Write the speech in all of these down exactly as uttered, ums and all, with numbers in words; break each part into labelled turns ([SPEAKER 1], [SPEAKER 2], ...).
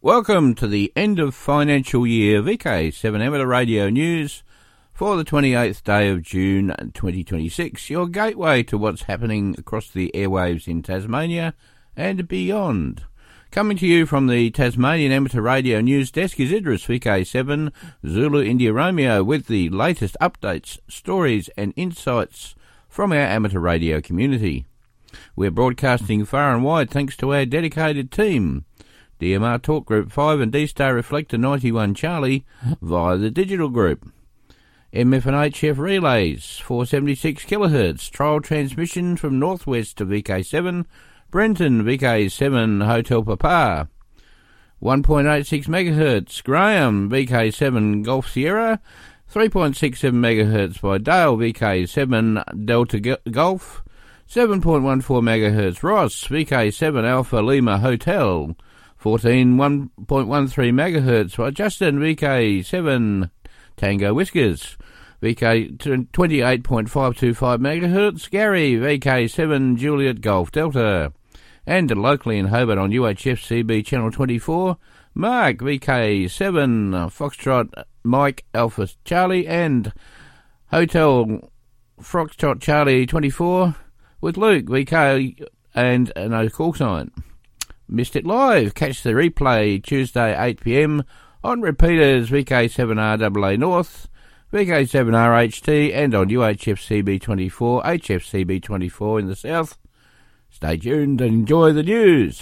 [SPEAKER 1] Welcome to the end of financial year V K seven Amateur Radio News for the twenty-eighth day of June twenty twenty-six, your gateway to what's happening across the airwaves in Tasmania and beyond. Coming to you from the Tasmanian Amateur Radio News Desk is Idris V K seven Zulu India Romeo with the latest updates, stories and insights from our amateur radio community. We're broadcasting far and wide thanks to our dedicated team, D M R Talk Group five and D-Star Reflector ninety-one Charlie via the digital group. M F and H F relays, four seventy-six kilohertz, trial transmission from northwest to V K seven, Brenton V K seven Hotel Papa, one point eight six megahertz, Graham V K seven Golf Sierra, three point six seven megahertz by Dale V K seven Delta Golf, seven point one four megahertz Ross V K seven Alpha Lima Hotel, fourteen one point one three megahertz by Justin V K seven Tango Whiskers, V K twenty-eight point five two five megahertz Gary V K seven Juliet Golf Delta, and locally in Hobart on U H F C B Channel twenty-four, Mark V K seven Foxtrot Mike Alpha Charlie and Hotel Foxtrot Charlie twenty-four with Luke V K and no call sign. Missed it live? Catch the replay Tuesday eight p m on repeaters V K seven R A A North, V K seven R H T and on U H F C B twenty-four, H F C B twenty-four in the south. Stay tuned and enjoy the news.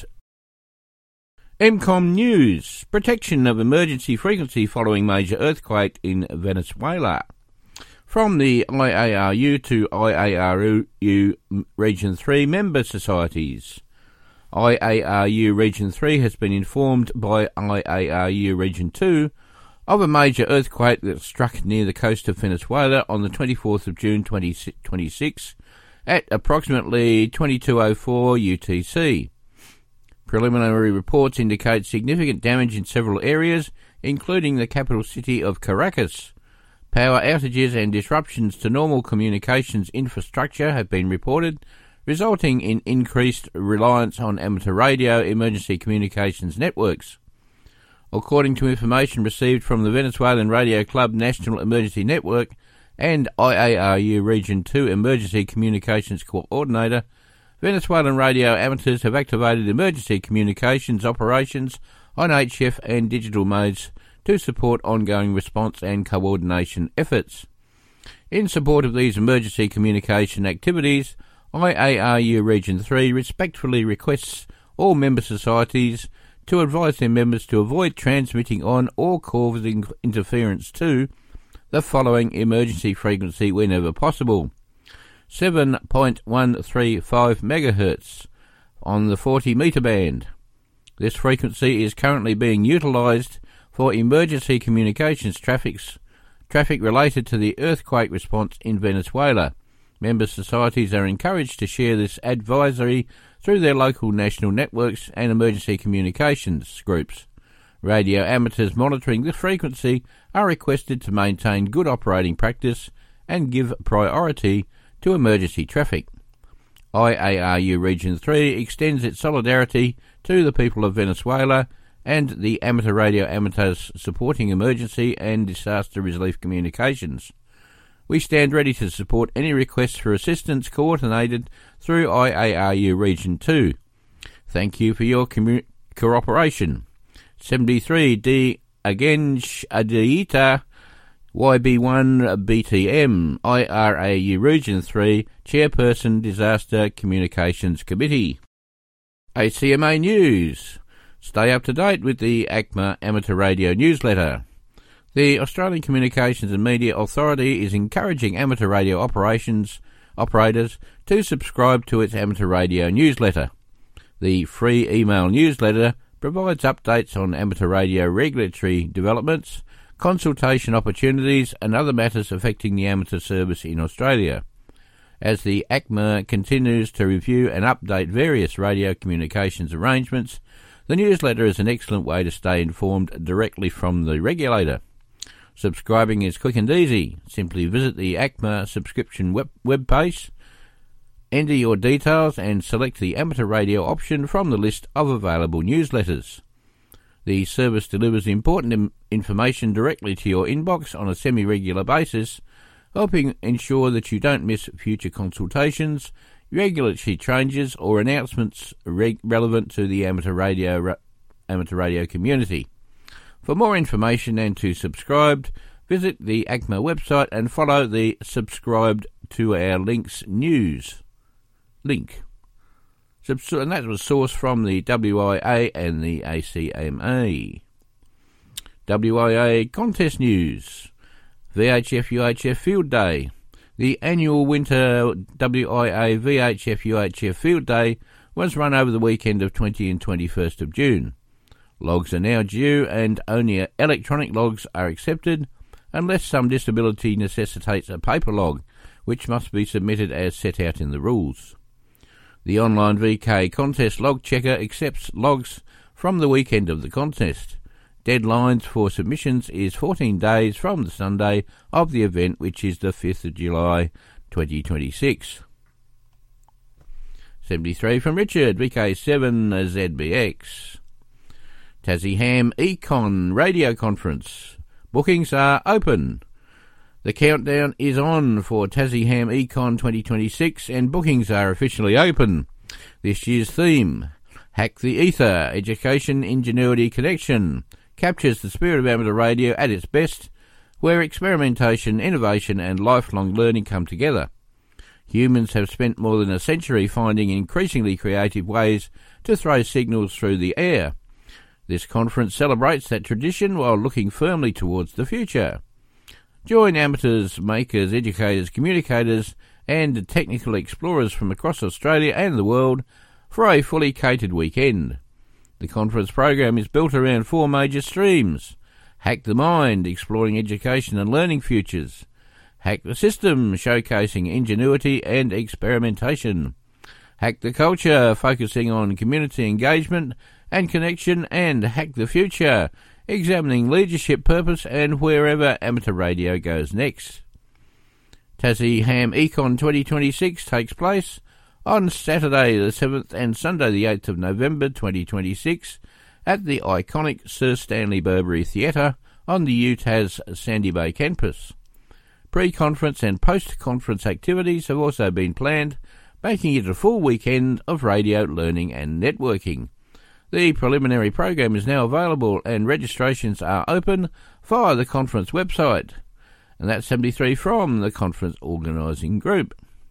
[SPEAKER 1] M COM News. Protection of emergency frequency following major earthquake in Venezuela. From the I A R U to I A R U Region three member societies. I A R U Region three has been informed by I A R U Region two of a major earthquake that struck near the coast of Venezuela on the twenty-fourth of June twenty twenty-six at approximately twenty-two oh four U T C. Preliminary reports indicate significant damage in several areas, including the capital city of Caracas. Power outages and disruptions to normal communications infrastructure have been reported, resulting in increased reliance on amateur radio emergency communications networks. According to information received from the Venezuelan Radio Club National Emergency Network and I A R U Region two Emergency Communications Coordinator, Venezuelan radio amateurs have activated emergency communications operations on H F and digital modes to support ongoing response and coordination efforts. In support of these emergency communication activities, I A R U Region three respectfully requests all member societies to advise their members to avoid transmitting on or causing interference to the following emergency frequency whenever possible: seven point one three five megahertz on the forty metre band. This frequency is currently being utilised for emergency communications traffics, traffic related to the earthquake response in Venezuela. Member societies are encouraged to share this advisory through their local national networks and emergency communications groups. Radio amateurs monitoring this frequency are requested to maintain good operating practice and give priority to emergency traffic. I A R U Region three extends its solidarity to the people of Venezuela and the amateur radio amateurs supporting emergency and disaster relief communications. We stand ready to support any requests for assistance coordinated through I A R U Region two. Thank you for your commu- cooperation. seventy-three D Agensh Adita Y B one B T M I R A U Region three Chairperson Disaster Communications Committee. A C M A News. Stay up to date with the A C M A Amateur Radio Newsletter. The Australian Communications and Media Authority is encouraging amateur radio operations operators to subscribe to its amateur radio newsletter. The free email newsletter provides updates on amateur radio regulatory developments, consultation opportunities and other matters affecting the amateur service in Australia. As the A C M A continues to review and update various radio communications arrangements, the newsletter is an excellent way to stay informed directly from the regulator. Subscribing is quick and easy. Simply visit the A C M A subscription web, web page, enter your details and select the amateur radio option from the list of available newsletters. The service delivers important im- information directly to your inbox on a semi-regular basis, helping ensure that you don't miss future consultations, regulatory changes or announcements reg- relevant to the amateur radio ra- amateur radio community. For more information and to subscribe, visit the A C M A website and follow the subscribed to our links news link. And that was sourced from the W I A and the A C M A. W I A contest news. V H F U H F Field Day. The annual winter W I A V H F U H F Field Day was run over the weekend of twentieth and twenty-first of June. Logs are now due and only electronic logs are accepted unless some disability necessitates a paper log, which must be submitted as set out in the rules. The online V K contest log checker accepts logs from the weekend of the contest. Deadlines for submissions is fourteen days from the Sunday of the event, which is the fifth of July twenty twenty-six. seventy-three from Richard, V K seven Z B X. Tassie Ham Econ Radio Conference. Bookings are open. The countdown is on for Tassie Ham Econ twenty twenty-six and bookings are officially open. This year's theme, Hack the Ether, Education, Ingenuity, Connection, captures the spirit of amateur radio at its best, where experimentation, innovation and lifelong learning come together. Humans have spent more than a century finding increasingly creative ways to throw signals through the air. This conference celebrates that tradition while looking firmly towards the future. Join amateurs, makers, educators, communicators and technical explorers from across Australia and the world for a fully catered weekend. The conference program is built around four major streams. Hack the Mind, exploring education and learning futures. Hack the System, showcasing ingenuity and experimentation. Hack the Culture, focusing on community engagement and connection. And Hack the Future, examining leadership, purpose and wherever amateur radio goes next. Tassie Ham Econ twenty twenty-six takes place on Saturday the seventh and Sunday the eighth of November twenty twenty-six at the iconic Sir Stanley Burberry Theatre on the U T A S Sandy Bay campus. Pre-conference and post-conference activities have also been planned, making it a full weekend of radio learning and networking. The preliminary program is now available and registrations are open via the conference website. And that's seventy-three from the conference organising group.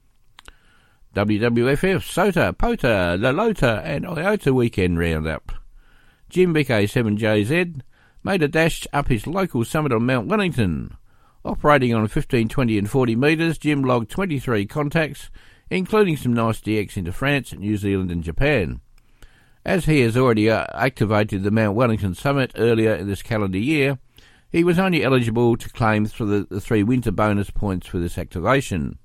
[SPEAKER 1] W W F F, SOTA, POTA, LaLota and IOTA Weekend Roundup. Jim V K seven J Z made a dash up his local summit on Mount Wellington. Operating on fifteen, twenty and forty metres, Jim logged twenty-three contacts, including some nice D X into France, New Zealand and Japan. As he has already uh, activated the Mount Wellington Summit earlier in this calendar year, he was only eligible to claim for the, the three winter bonus points for this activation.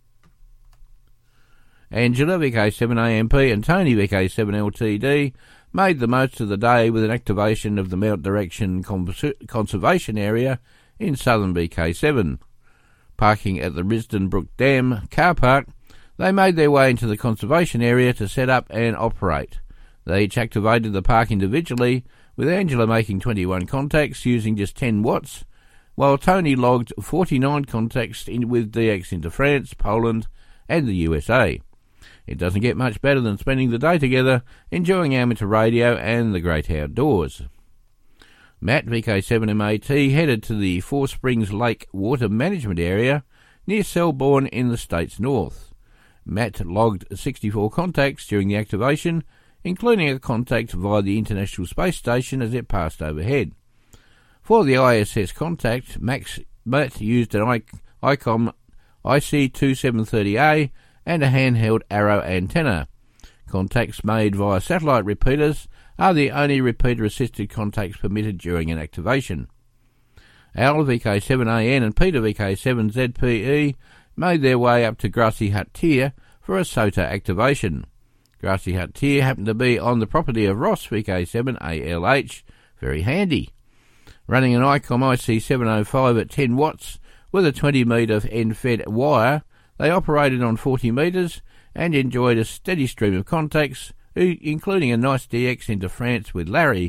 [SPEAKER 1] Angela, V K seven A M P, and Tony, V K seven L T D, made the most of the day with an activation of the Mount Direction Cons- Conservation Area in southern V K seven. Parking at the Risdon Brook Dam car park, they made their way into the conservation area to set up and operate. They each activated the park individually, with Angela making twenty-one contacts using just ten watts, while Tony logged forty-nine contacts in with D X into France, Poland and the U S A. It doesn't get much better than spending the day together, enjoying amateur radio and the great outdoors. Matt, V K seven M A T, headed to the Four Springs Lake Water Management Area near Selborne in the state's north. Matt logged sixty-four contacts during the activation, including a contact via the International Space Station as it passed overhead. For the I S S contact, Max, Matt used an I- ICOM I C twenty-seven thirty A and a handheld Arrow antenna. Contacts made via satellite repeaters are the only repeater-assisted contacts permitted during an activation. Al, V K seven A N and Peter, V K seven Z P E, made their way up to Grassy Hut Tier for a SOTA activation. Grassy Hut Tier happened to be on the property of Ross, V K seven A L H. Very handy. Running an ICOM I C seven oh five at ten watts with a twenty metre end-fed wire, they operated on forty metres and enjoyed a steady stream of contacts, including a nice D X into France with Larry,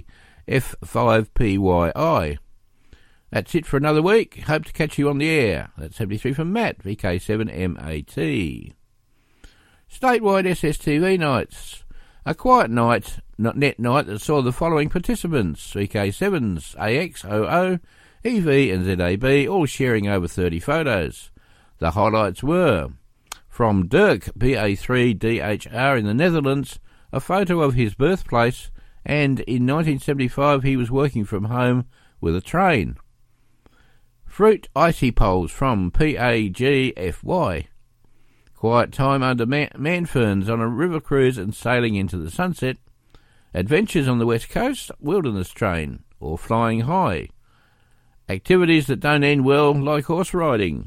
[SPEAKER 1] F five P Y I. That's it for another week. Hope to catch you on the air. That's seventy-three from Matt, V K seven M A T. Statewide S S T V nights. A quiet night, not net night, that saw the following participants: V K sevens, A X, O O, E V and Z A B, all sharing over thirty photos. The highlights were, from Dirk, B A three D H R in the Netherlands, a photo of his birthplace, and in nineteen seventy-five he was working from home with a train. Fruit Icy Poles from P A G F Y. Quiet time under man- manferns on a river cruise and sailing into the sunset. Adventures on the west coast, wilderness train, or flying high. Activities that don't end well, like horse riding.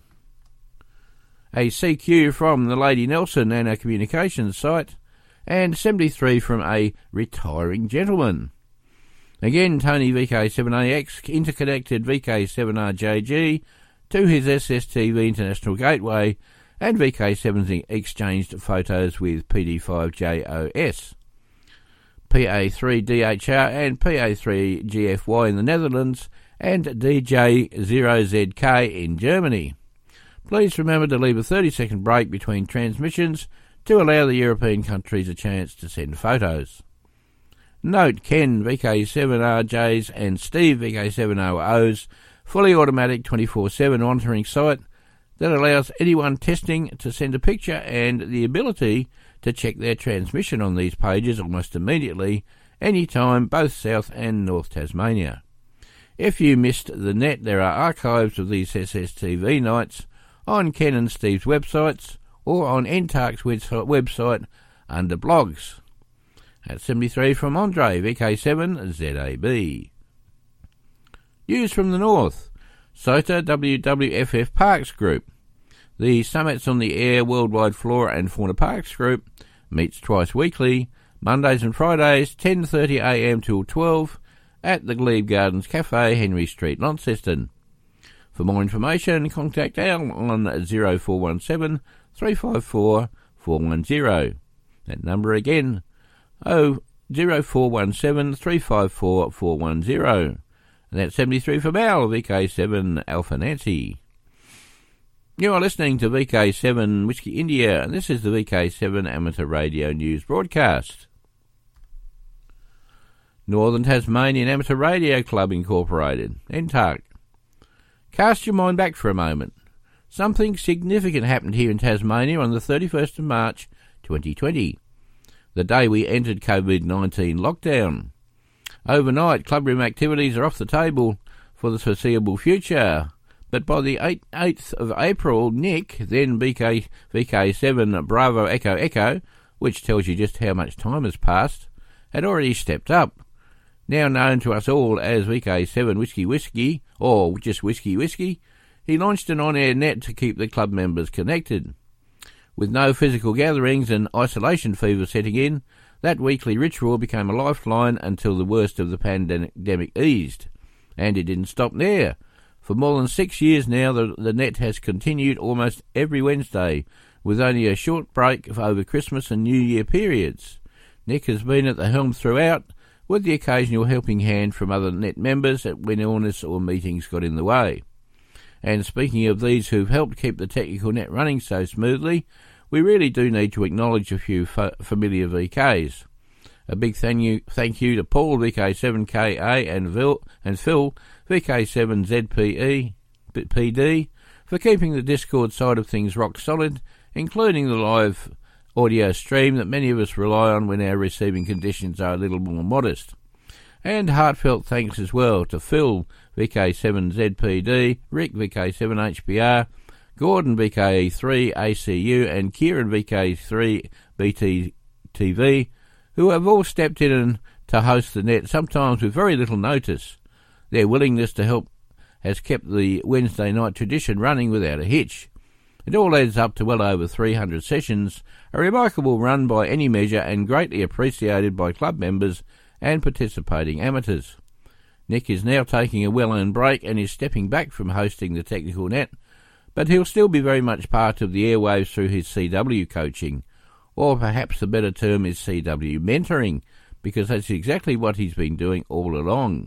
[SPEAKER 1] A C Q from the Lady Nelson Nano Communications site, and seventy-three from a retiring gentleman. Again, Tony V K seven A X interconnected V K seven R J G to his S S T V International Gateway, and V K seven exchanged photos with P D five J O S. P A three D H R and P A three G F Y in the Netherlands, and D J zero Z K in Germany. Please remember to leave a thirty second break between transmissions to allow the European countries a chance to send photos. Note Ken V K seven R J's and Steve V K seven O O's fully automatic twenty-four seven monitoring site that allows anyone testing to send a picture and the ability to check their transmission on these pages almost immediately, anytime, both South and North Tasmania. If you missed the net, there are archives of these S S T V nights on Ken and Steve's websites or on N T A R's website under blogs. At seventy-three from Andre, V K seven Z A B. News from the North. SOTA W W F F Parks Group. The Summits on the Air Worldwide Flora and Fauna Parks Group meets twice weekly, Mondays and Fridays, ten thirty a m till twelve, at the Glebe Gardens Cafe, Henry Street, Launceston. For more information, contact Al on zero four one seven, three five four, four one zero. That number again, oh, zero four one seven, three five four, four one zero. And that's seventy-three from Al, V K seven Alpha Nancy. You are listening to V K seven Whiskey India, and this is the V K seven Amateur Radio News broadcast. Northern Tasmanian Amateur Radio Club Incorporated, N T A R C. Cast your mind back for a moment. Something significant happened here in Tasmania on the thirty-first of March twenty twenty, the day we entered COVID nineteen lockdown. Overnight, clubroom activities are off the table for the foreseeable future, but by the eighth of April, Nick, then V K seven Bravo Echo Echo, which tells you just how much time has passed, had already stepped up. Now known to us all as V K seven Whiskey Whiskey, or just Whiskey Whiskey, he launched an on-air net to keep the club members connected. With no physical gatherings and isolation fever setting in, that weekly ritual became a lifeline until the worst of the pandemic eased. And it didn't stop there. For more than six years now, the, the net has continued almost every Wednesday, with only a short break over Christmas and New Year periods. Nick has been at the helm throughout, with the occasional helping hand from other net members when illness or meetings got in the way. And speaking of these who've helped keep the technical net running so smoothly, we really do need to acknowledge a few fa- familiar V Ks. A big thank you, thank you to Paul, V K seven K A, and, Vil, and Phil, V K seven Z P E, P D, for keeping the Discord side of things rock solid, including the live audio stream that many of us rely on when our receiving conditions are a little more modest. And heartfelt thanks as well to Phil, V K seven Z P D, Rick, V K seven H P R, Gordon, V K three A C U, and Kieran, V K three B T T V, who have all stepped in and to host the net, sometimes with very little notice. Their willingness to help has kept the Wednesday night tradition running without a hitch. It all adds up to well over three hundred sessions, a remarkable run by any measure and greatly appreciated by club members and participating amateurs. Nick is now taking a well-earned break and is stepping back from hosting the technical net, but he'll still be very much part of the airwaves through his C W coaching, or perhaps the better term is C W mentoring, because that's exactly what he's been doing all along.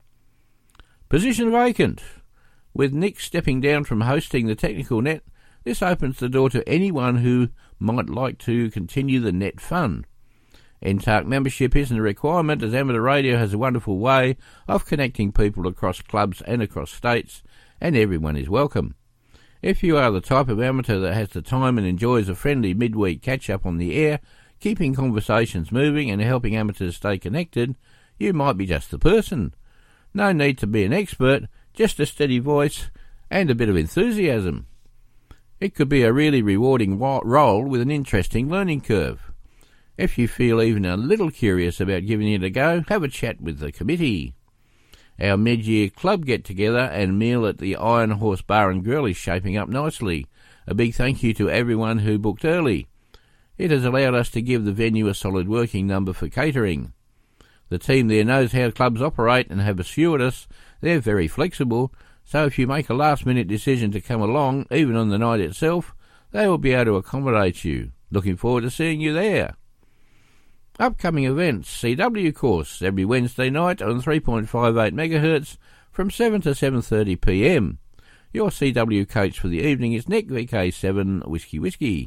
[SPEAKER 1] Position vacant. With Nick stepping down from hosting the Technical Net, this opens the door to anyone who might like to continue the net fun. N T A R C membership isn't a requirement, as amateur radio has a wonderful way of connecting people across clubs and across states, and everyone is welcome. If you are the type of amateur that has the time and enjoys a friendly midweek catch-up on the air, keeping conversations moving and helping amateurs stay connected, you might be just the person. No need to be an expert, just a steady voice and a bit of enthusiasm. It could be a really rewarding role with an interesting learning curve. If you feel even a little curious about giving it a go, have a chat with the committee. Our mid-year club get-together and meal at the Iron Horse Bar and Grill is shaping up nicely. A big thank you to everyone who booked early. It has allowed us to give the venue a solid working number for catering. The team there knows how clubs operate and have assured us they're very flexible, so if you make a last-minute decision to come along, even on the night itself, they will be able to accommodate you. Looking forward to seeing you there. Upcoming events: C W course every Wednesday night on three point five eight megahertz from seven to seven thirty p m. Your C W coach for the evening is Nick V K seven Whiskey Whiskey.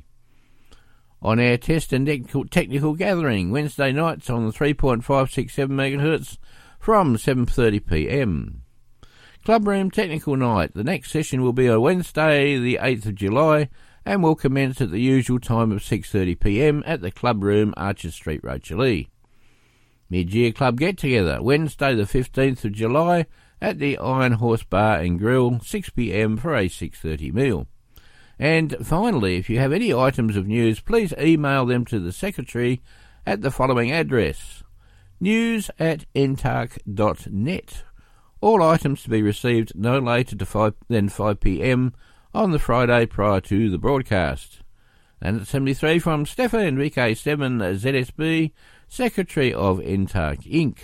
[SPEAKER 1] On-air test and technical gathering Wednesday nights on three point five six seven megahertz from seven thirty p m. Clubroom technical night. The next session will be on Wednesday the eighth of July and will commence at the usual time of six thirty p m at the Clubroom, Archer Street, Rochalee. Mid-year club get-together, Wednesday the fifteenth of July at the Iron Horse Bar and Grill, six p m for a six thirty meal. And finally, if you have any items of news, please email them to the Secretary at the following address: news at n t a r c dot net. All items to be received no later to five, than five p m on the Friday prior to the broadcast. And at seventy-three from Stefan V K seven Z S B, Secretary of N T A R C Incorporated.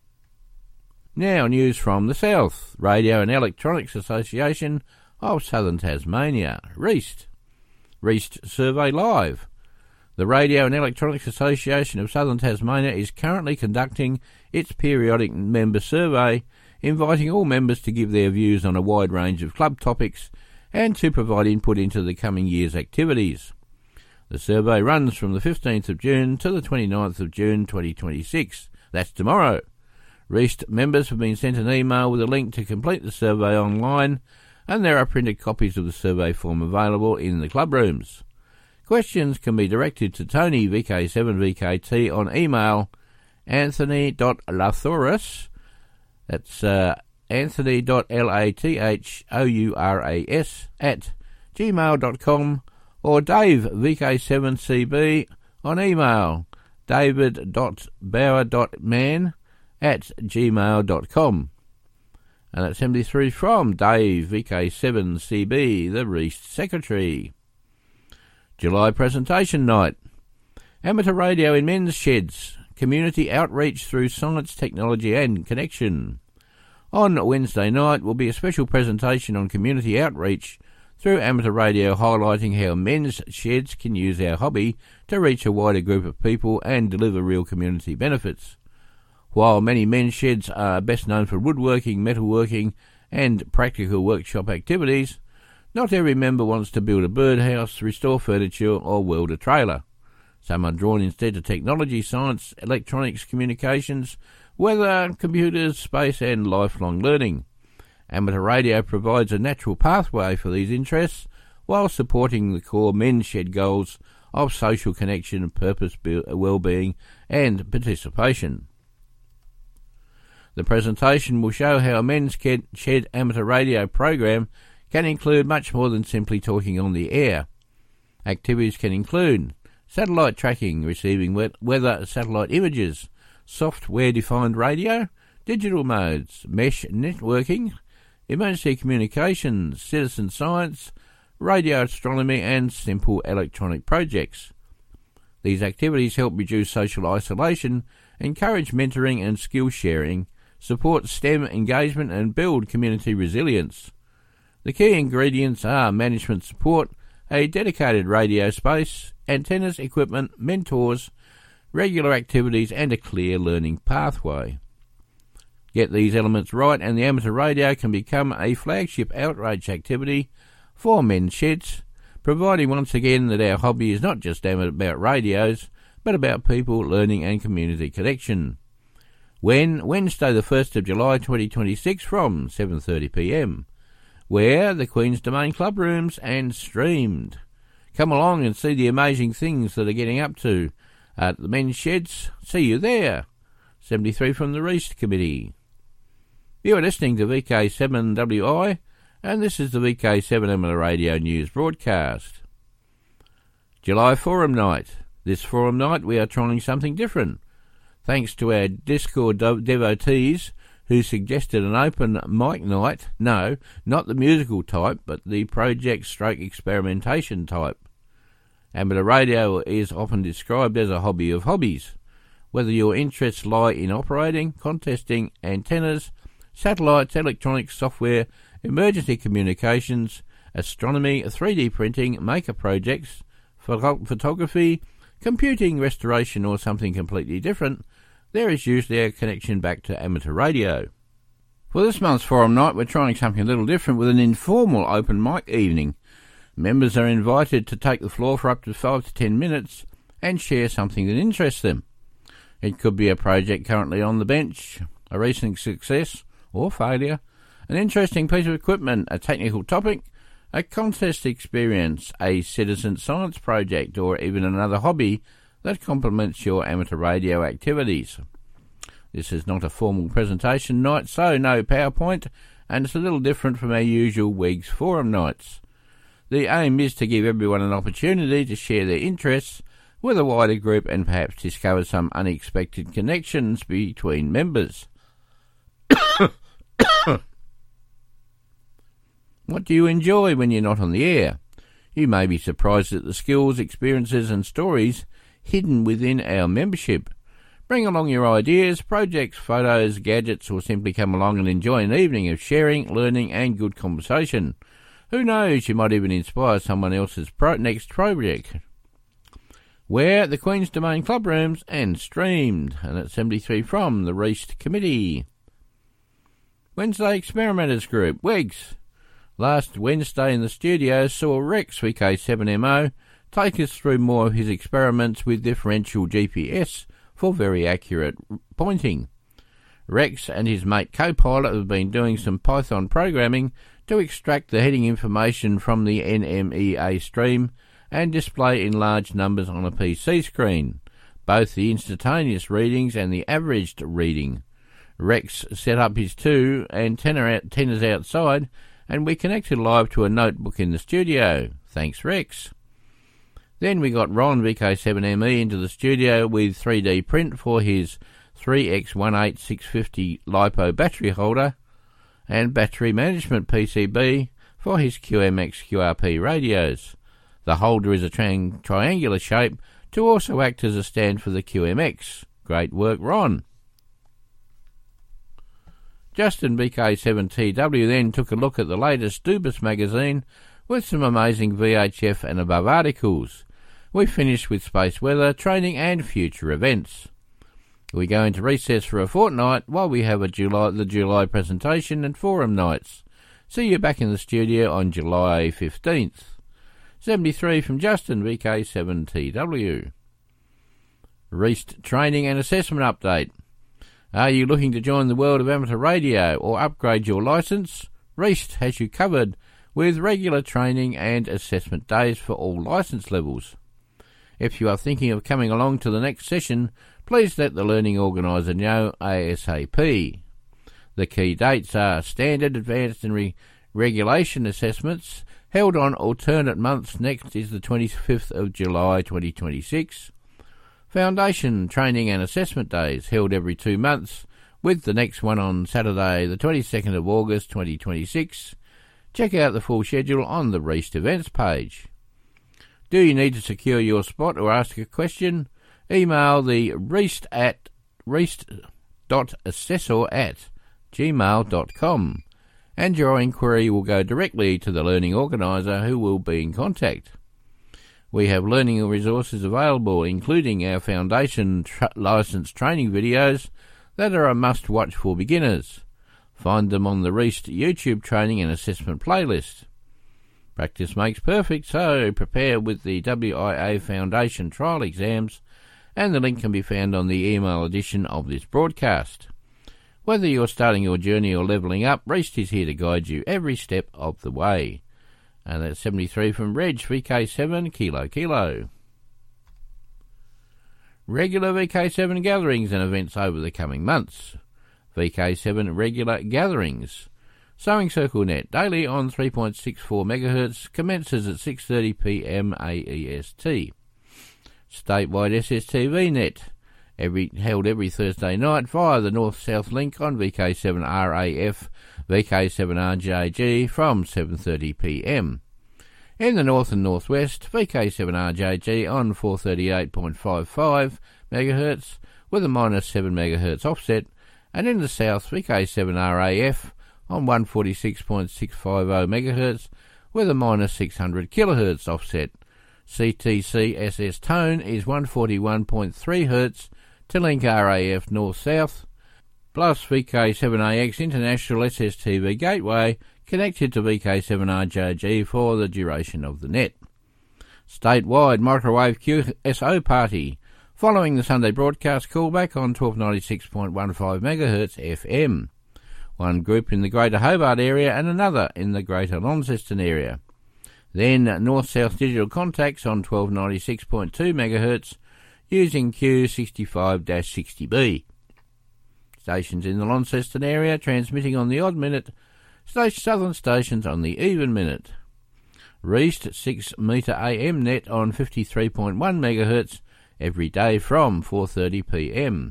[SPEAKER 1] Now news from the South. Radio and Electronics Association of Southern Tasmania, REAST. REAST Survey Live. The Radio and Electronics Association of Southern Tasmania is currently conducting its periodic member survey, inviting all members to give their views on a wide range of club topics and to provide input into the coming year's activities. The survey runs from the fifteenth of June to the twenty-ninth of June twenty twenty-six. That's tomorrow. REAST members have been sent an email with a link to complete the survey online, and there are printed copies of the survey form available in the club rooms. Questions can be directed to Tony V K seven V K T on email anthony dot lathoris, that's uh, anthony dot lathours at gmail dot com, or Dave V K seven C B on email david dot bauer dot man at gmail dot com. And that's seventy-three from Dave V K seven C B, the REAST Secretary. July presentation night. Amateur radio in men's sheds. Community outreach through science, technology and connection. On Wednesday night will be a special presentation on community outreach through amateur radio, highlighting how men's sheds can use our hobby to reach a wider group of people and deliver real community benefits. While many men's sheds are best known for woodworking, metalworking and practical workshop activities, not every member wants to build a birdhouse, restore furniture or weld a trailer. Some are drawn instead to technology, science, electronics, communications, weather, computers, space and lifelong learning. Amateur radio provides a natural pathway for these interests while supporting the core men's shed goals of social connection, purpose, well-being and participation. The presentation will show how a men's shed amateur radio program can include much more than simply talking on the air. Activities can include satellite tracking, receiving weather satellite images, software-defined radio, digital modes, mesh networking, emergency communications, citizen science, radio astronomy and simple electronic projects. These activities help reduce social isolation, encourage mentoring and skill sharing, support STEM engagement and build community resilience. The key ingredients are management support, a dedicated radio space, antennas, equipment, mentors, regular activities and a clear learning pathway. Get these elements right and the amateur radio can become a flagship outreach activity for men's sheds, providing once again that our hobby is not just about radios, but about people, learning and community connection. When? Wednesday the first of July twenty twenty-six from seven thirty p m, where the Queen's Domain Club Rooms and streamed. Come along and see the amazing things that are getting up to at the men's sheds. See you there. seventy-three from the Reist Committee. You are listening to V K seven W I, and this is the V K seven Amateur Radio News broadcast. July Forum Night. This Forum Night we are trying something different. Thanks to our Discord dev- devotees who suggested an open mic night. No, not the musical type, but the project stroke experimentation type. Amateur radio is often described as a hobby of hobbies. Whether your interests lie in operating, contesting antennas, satellites, electronics, software, emergency communications, astronomy, three D printing, maker projects, photo- photography, computing, restoration or something completely different, there is usually a connection back to amateur radio. For this month's Forum Night we're trying something a little different with an informal open mic evening. Members are invited to take the floor for up to five to ten minutes and share something that interests them. It could be a project currently on the bench, a recent success or failure, an interesting piece of equipment, a technical topic, a contest experience, a citizen science project, or even another hobby that complements your amateur radio activities. This is not a formal presentation night, so no PowerPoint, and it's a little different from our usual week's forum nights. The aim is to give everyone an opportunity to share their interests with a wider group and perhaps discover some unexpected connections between members. What do you enjoy when you're not on the air? You may be surprised at the skills, experiences and stories hidden within our membership. Bring along your ideas, projects, photos, gadgets, or simply come along and enjoy an evening of sharing, learning and good conversation. Who knows, you might even inspire someone else's pro- next project. Where? The Queen's Domain Club Rooms and streamed, and at seventy-three from the Reist Committee. Wednesday Experimenters Group, WEGS. Last Wednesday in the studio saw Rex V K seven M O take us through more of his experiments with differential G P S for very accurate pointing. Rex and his mate Copilot have been doing some Python programming to extract the heading information from the N M E A stream and display in large numbers on a P C screen, both the instantaneous readings and the averaged reading. Rex set up his two antennas outside and we connected live to a notebook in the studio. Thanks, Rex. Then we got Ron V K seven M E into the studio with three D print for his three X one eight six fifty LiPo battery holder and battery management P C B for his Q M X Q R P radios. The holder is a tri- triangular shape to also act as a stand for the Q M X. Great work, Ron. Justin V K seven T W then took a look at the latest Dubus magazine with some amazing V H F and above articles. We finished with space weather, training and future events. We go into recess for a fortnight while we have a July, the July presentation and forum nights. See you back in the studio on July fifteenth. seventy-three from Justin V K seven T W. Reist Training and Assessment Update. Are you looking to join the world of amateur radio or upgrade your licence? Reist has you covered with regular training and assessment days for all licence levels. If you are thinking of coming along to the next session, please let the learning organiser know ASAP. The key dates are Standard, Advanced and Re- Regulation Assessments held on alternate months. Next is the twenty-fifth of July twenty twenty-six. Foundation Training and Assessment Days held every two months, with the next one on Saturday the twenty-second of August twenty twenty-six. Check out the full schedule on the Reist Events page. Do you need to secure your spot or ask a question? Email the reist at reist.assessor at gmail dot com and your inquiry will go directly to the learning organiser who will be in contact. We have learning resources available, including our foundation tra- licensed training videos that are a must-watch for beginners. Find them on the Reist YouTube Training and Assessment playlist. Practice makes perfect, so prepare with the W I A Foundation trial exams, and the link can be found on the email edition of this broadcast. Whether you're starting your journey or levelling up, Reist is here to guide you every step of the way. And that's seventy-three from Reg, V K seven, Kilo Kilo. Regular V K seven gatherings and events over the coming months. V K seven regular gatherings. Sewing Circle Net, daily on three point six four megahertz, commences at six thirty p m A E S T. Statewide S S T V Net, every, held every Thursday night via the North-South link on V K seven R A F, V K seven R J G from seven thirty p m. In the North and Northwest, V K seven R J G on four thirty-eight point five five megahertz with a minus seven megahertz offset, and in the South, V K seven R A F on one forty-six point six five zero megahertz with a minus six hundred kilohertz offset. C T C S S tone is one forty-one point three hertz to link R A F North-South, plus V K seven A X International S S T V Gateway connected to V K seven R J G for the duration of the net. Statewide microwave Q S O party, following the Sunday broadcast callback on twelve ninety-six point one five megahertz F M. One group in the Greater Hobart area and another in the Greater Launceston area. Then North-South digital contacts on twelve ninety-six point two megahertz using Q sixty-five sixty B. Stations in the Launceston area transmitting on the odd minute, southern stations on the even minute. Reist six metre A M net on fifty-three point one megahertz every day from four thirty p m.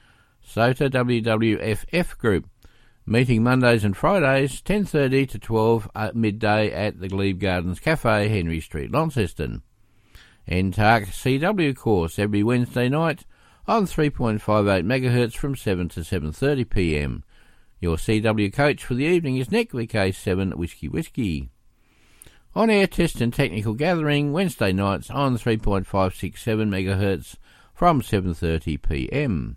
[SPEAKER 1] S O T A W W F F group, meeting Mondays and Fridays, ten thirty to twelve at midday at the Glebe Gardens Cafe, Henry Street, Launceston. N T A R C C W course every Wednesday night on three point five eight megahertz from seven to seven thirty p m. Your C W coach for the evening is Nick, V K seven Whiskey Whiskey. On-air test and technical gathering Wednesday nights on three point five six seven megahertz from seven thirty p m.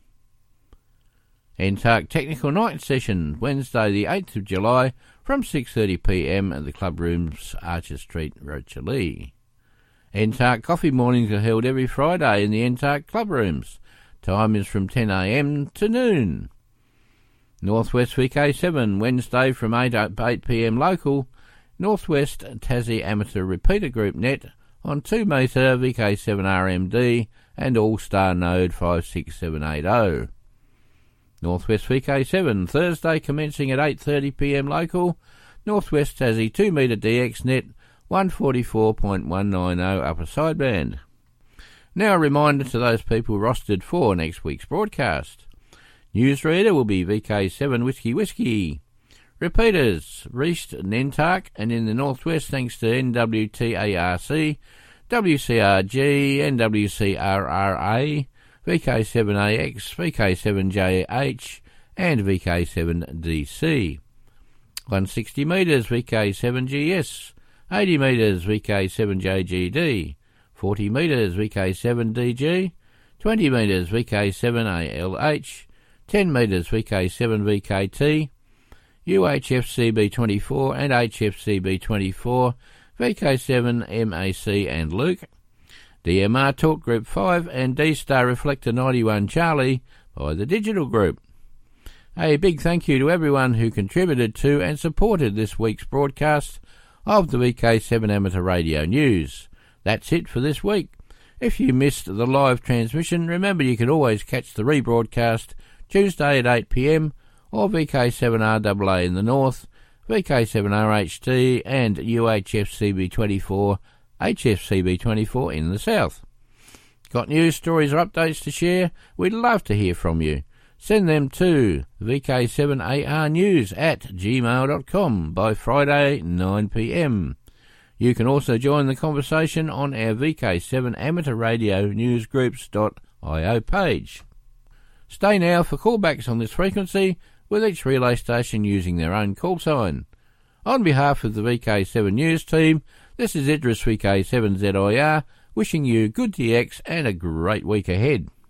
[SPEAKER 1] N T A R C Technical Night Session Wednesday the eighth of July from six thirty p m at the Club Rooms, Archer Street, Rochalee. N T A R C Coffee Mornings are held every Friday in the N T A R C Club Rooms. Time is from ten a m to noon. Northwest V K seven Wednesday from eight p m local. Northwest Tassie Amateur Repeater Group Net on two metre V K seven R M D and All-Star Node five six seven eight zero. Northwest V K seven Thursday commencing at eight thirty p m local. Northwest Tassie two metre D X Net one forty-four point one nine zero upper sideband. Now a reminder to those people rostered for next week's broadcast. Newsreader will be V K seven Whiskey Whiskey. Repeaters, Reist and N T A R C, and in the Northwest thanks to N W T A R C, W C R G, and W C R R A, V K seven A X, V K seven J H, and V K seven D C. one hundred sixty metres V K seven G S, eighty metres V K seven J G D, forty metres V K seven D G, twenty metres V K seven A L H, ten metres V K seven V K T, U H F C B twenty-four and H F C B twenty-four, V K seven M A C and Luke, D M R Talk Group five and D-Star Reflector ninety-one Charlie by the Digital Group. A big thank you to everyone who contributed to and supported this week's broadcast of the V K seven Amateur Radio News. That's it for this week. If you missed the live transmission, remember you can always catch the rebroadcast Tuesday at eight p m or V K seven R A A in the north, V K seven R H T and U H F C B twenty-four, H F C B twenty-four in the south. Got news, stories or updates to share? We'd love to hear from you. Send them to V K seven A R news at gmail dot com by Friday nine p m. You can also join the conversation on our V K seven Amateur Radio Newsgroups dot i o page. Stay now for callbacks on this frequency, with each relay station using their own call sign. On behalf of the V K seven News team, this is Idris V K seven Z I R Wishing you good T X and a great week ahead.